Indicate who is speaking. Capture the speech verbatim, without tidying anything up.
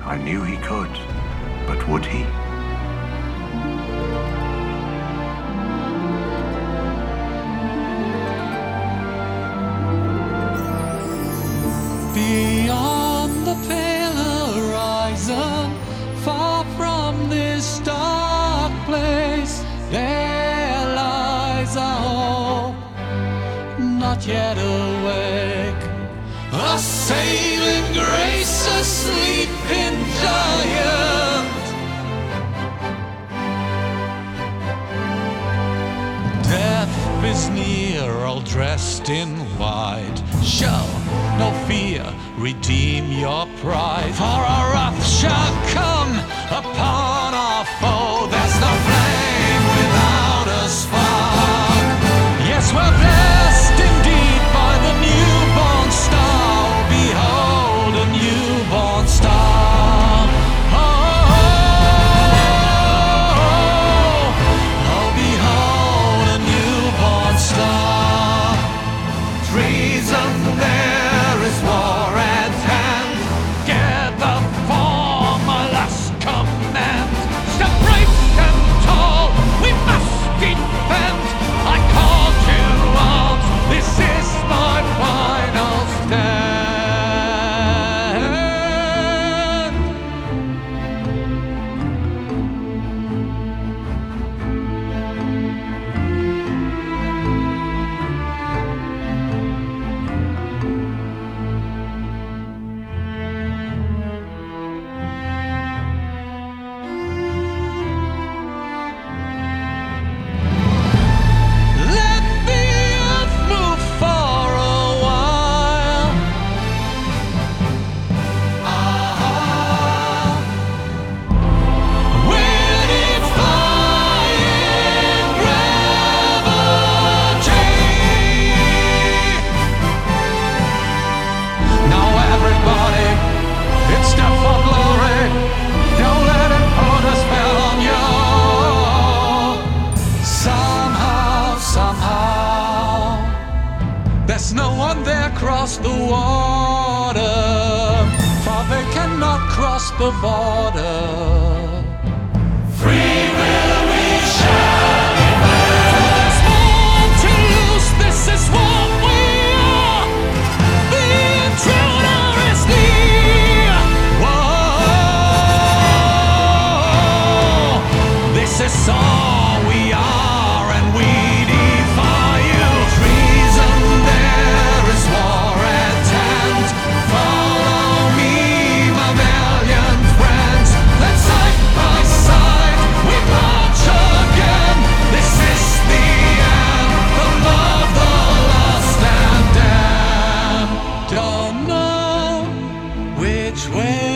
Speaker 1: I knew he could, but would he?
Speaker 2: Beyond the pale horizon, far from this dark place, there lies a hope, not yet awake. A saving grace, a sleeping giant. Death is near, all dressed in white. Show no fear, redeem your pride. For our wrath shall come upon our foe. There's no flame without a spark. Yes, we're blessed indeed by the newborn star. Behold, a newborn star. Oh, oh, oh, oh, behold, a newborn star. Treason, there is war at hand. Gather for my last command. Step brave and tall, we must defend. I call to arms, this is my final stand. Let the earth move for a while. Ah, we're defying gravity. Now everybody, it's time for glory. Don't let it put a spell on you. Somehow, somehow, there's no one there across the water, for they cannot cross the border. Free will we shall be made. There's more to lose, this is what we are. The intruder is near. Whoa, this is all we are, and we defy you. Treason, there is war at hand. Follow me, my valiant friends. Let's side by side we march again. This is the anthem of the lost and damned. Don't know which way